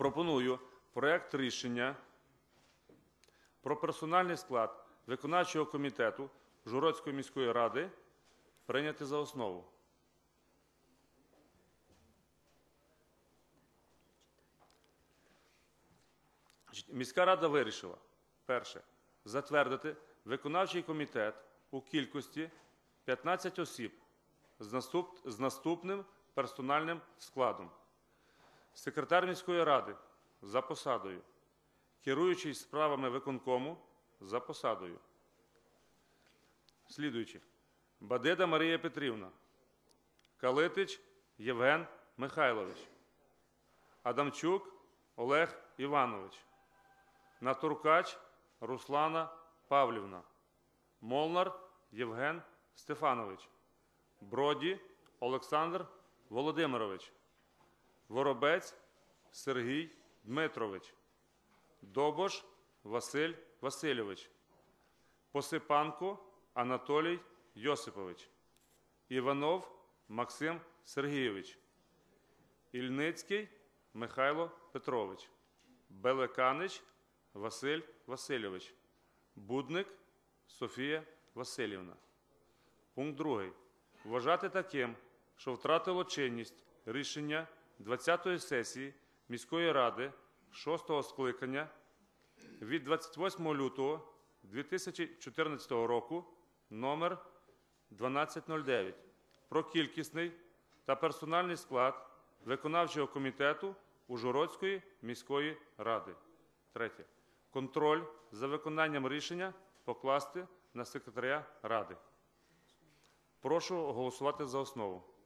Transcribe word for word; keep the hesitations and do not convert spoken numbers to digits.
Пропоную проект рішення про персональний склад виконавчого комітету Ужгородської міської ради прийняти за основу. Міська рада вирішила: перше, затвердити виконавчий комітет у кількості п'ятнадцять осіб з, наступ, з наступним персональним складом. Секретар міської ради за посадою, керуючий справами виконкому за посадою. Слідуючи: Бадида Марія Петрівна, Калитич Євген Михайлович, Адамчук Олег Іванович, Натуркач Руслана Павлівна, Молнар Євген Стефанович, Броді Олександр Володимирович, Воробець Сергій Дмитрович, Добош Василь Васильович, Посипанко Анатолій Йосипович, Іванов Максим Сергійович, Ільницький Михайло Петрович, Белеканич Василь Васильович, Будник Софія Васильівна. Пункт другий. Вважати таким, що втратило чинність рішення двадцятої сесії міської ради шостого скликання від двадцять восьмого лютого дві тисячі чотирнадцятого року номер дванадцять нуль дев'ять про кількісний та персональний склад виконавчого комітету Ужгородської міської ради. Третє. Контроль за виконанням рішення покласти на секретаря ради. Прошу голосувати за основу.